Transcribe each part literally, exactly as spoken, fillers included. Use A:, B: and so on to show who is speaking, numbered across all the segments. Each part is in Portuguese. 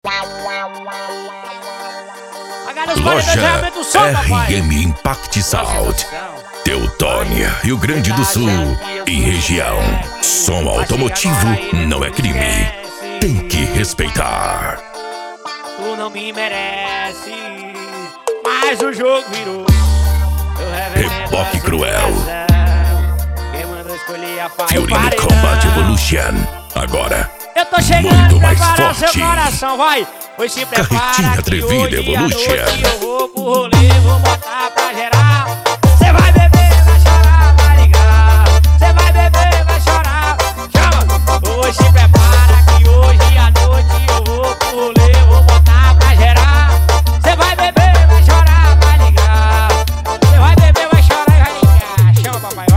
A: Loja R M Impact Sound, Teutônia, Rio Grande do Sul e região. Som automotivo não é crime, tem que respeitar.
B: Tu não me merece, mas o jogo virou.
A: Reboque cruel.
B: Quem mandou escolher a faca?
A: Fiorino Combat Evolution. Agora
B: eu tô chegando
A: muito mais
B: para
A: forte.
B: seu coração, vai. Pois se prepara.
A: Carretinha atrevida Evolution.
B: Eu vou pro rolê, vou botar pra gerar. Cê vai beber, vai chorar, vai ligar. Cê vai beber, vai chorar. Chama! Pois se prepara que hoje à noite eu vou pro rolê, vou botar pra gerar. Cê vai beber, vai chorar, vai ligar. Cê vai beber, vai chorar e vai ligar. Chama, papai,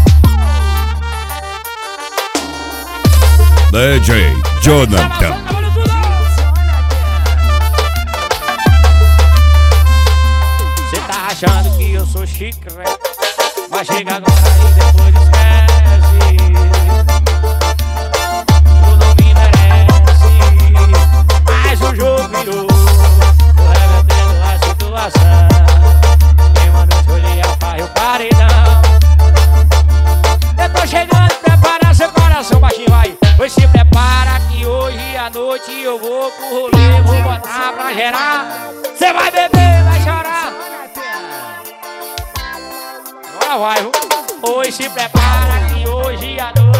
B: vai.
C: D J Jonathan.
B: Achando que eu sou chiclete, mas chega agora e depois esquece. Tu não me merece, mas o jogo virou. Tô revertendo a situação. Quem mandou escolher a farra e o paredão. Eu tô chegando, prepara seu coração, baixinho, vai. Pois se prepara que hoje à noite eu vou pro rolê, vou botar pra gerar. Cê vai beber, vai chorar. Agora vai, hoje se prepara que hoje à noite